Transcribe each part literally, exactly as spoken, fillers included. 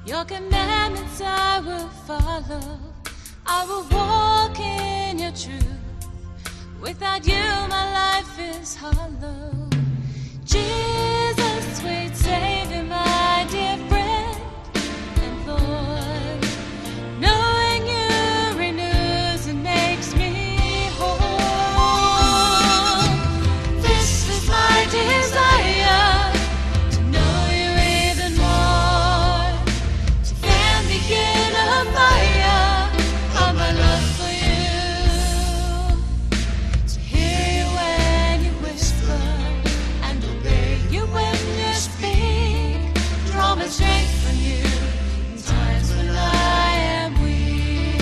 Your commandments I will follow. I will walk in your truth. Without you my life is hollow. Jesus, sweet Savior, my dear friend and Lord, knowing you renews and makes me whole. This is my desire, to know you even more, to fan the inner fire of my love for you, to hear you when you whisper and obey you when you speak. Draw my strength from you in times when I am weak.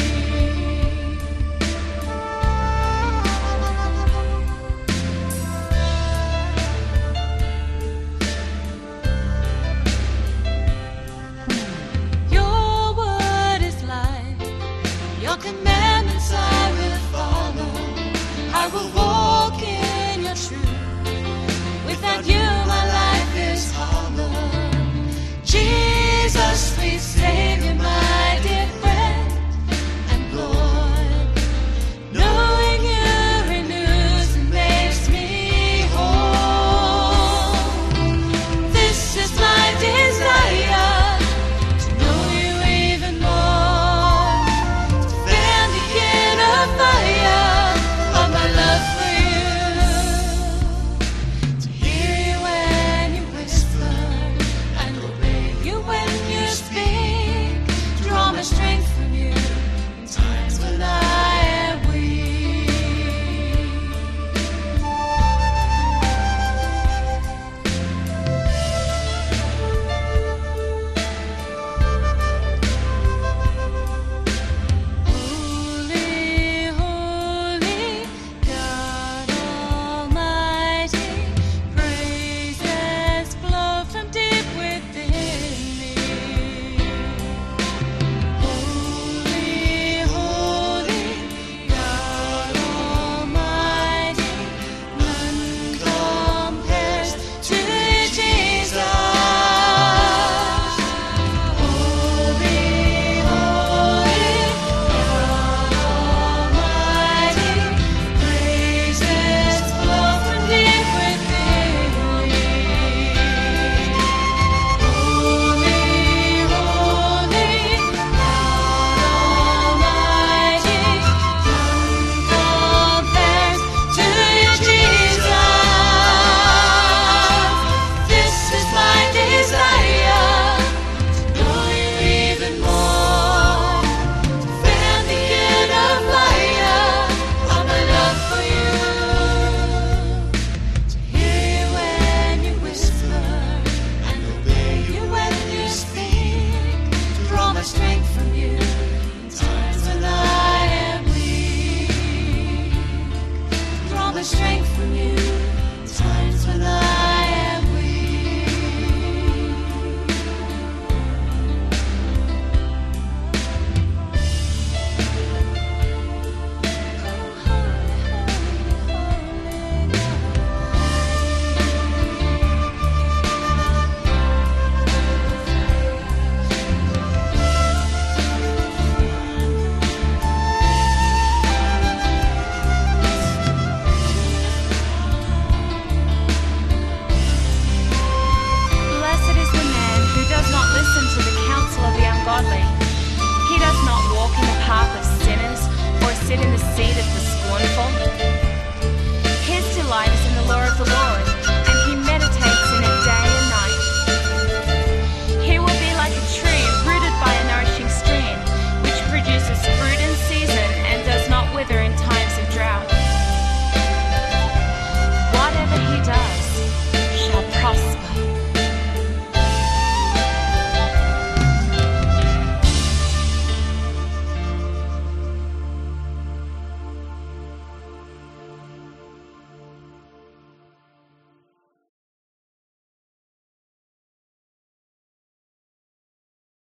Your word is life, your commandments I will follow. I will walk in your truth. Without you my life is hollow. Jesus, sweet Savior, my dear friend and Lord, knowing you renews and makes me whole. This is my desire, to know you even more, to fan the inner fire of my love for you, to hear you when you whisper and obey you when you speak. Draw my strength from you in times when I am weak. Holy, holy, God Almighty, praises flow from deep within me. Holy, holy, God Almighty, none compares to you, Jesus. Holy, holy, God Almighty, praises flow from deep within me. Holy, holy, God Almighty, none compares to you, Jesus. This is my desire, to know you even more, to fan the inner fire of my love for you, to hear you when you whisper and obey you when you speak. Draw my strength from you in times when I am weak. Draw my strength from you in times when I am weak. Blessed is the man who does not listen to the counsel of the ungodly. He does not walk in the path of sinners, or sit in the seat of the scornful.